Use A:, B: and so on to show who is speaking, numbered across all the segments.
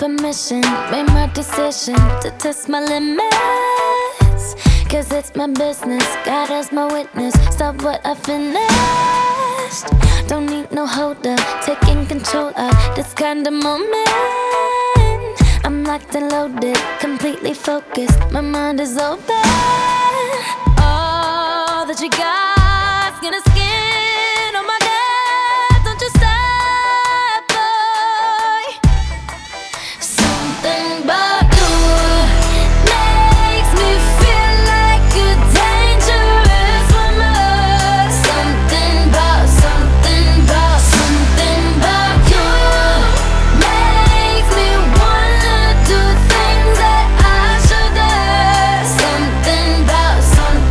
A: permission, made my decision to test my limits. Cause it's my business, God as my witness. Stop what I finished. Don't need no holder, taking control of this kind of moment. I'm locked and loaded, completely focused, my mind is open. All that you got's gonna skin on my neck. Don't you stop, boy. Something about you makes me feel like a dangerous woman. Something about you makes me wanna do things that I shouldn't. Something about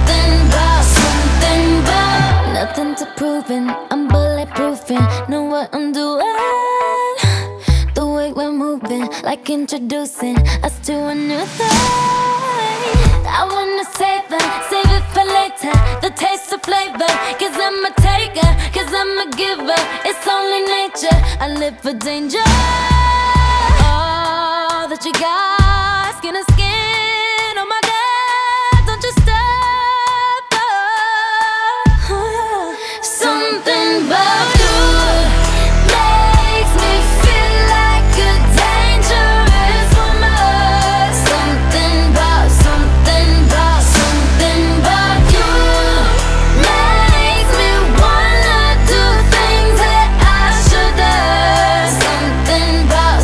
A: nothing to proving, I'm bulletproofing, know what I'm doing. The way we're moving, like introducing us to a new thing. I wanna save it for later, the taste of flavor. Cause I'm a taker, cause I'm a giver. It's only nature, I live for danger. All that you got, skin to skin on my neck. Don't you stop, oh. Something about you makes me feel like a dangerous woman. Something about you makes me wanna do things that I shouldn't. Something about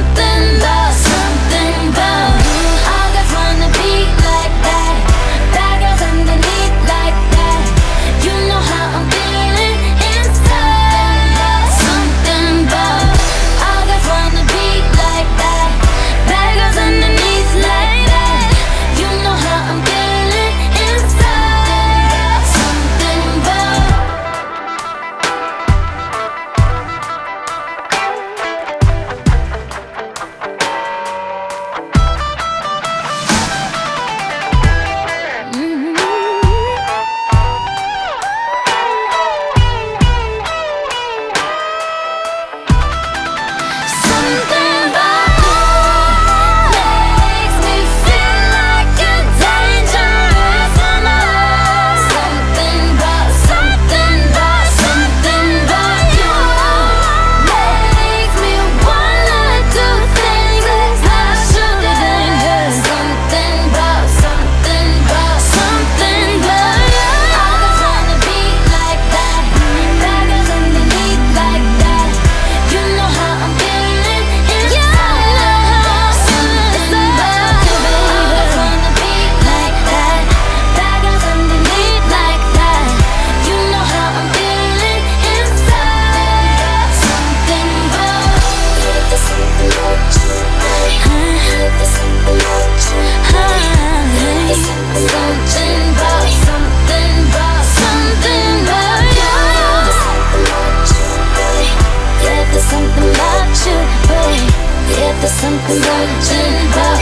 A: you. All guys wanna be like that. Bad girls underneath like that. You know how I'm feeling inside. Something about all guys wanna be like that. Bad girls underneath like that. You know how I'm feeling inside. Something about. Something about you makes me feel like a dangerous woman. Something about you makes me wanna do things that I shouldn't. Something about you. All guys wanna be like that. Bad girls underneath like that. You know how I'm feeling inside. Something about you, baby. All guys wanna be like that. Bad girls underneath like that. You know how I'm feeling inside. Something about you. There's something about you. There's something about you. There's something about you. Yeah, there's something about you, babe. Yeah, there's something about you.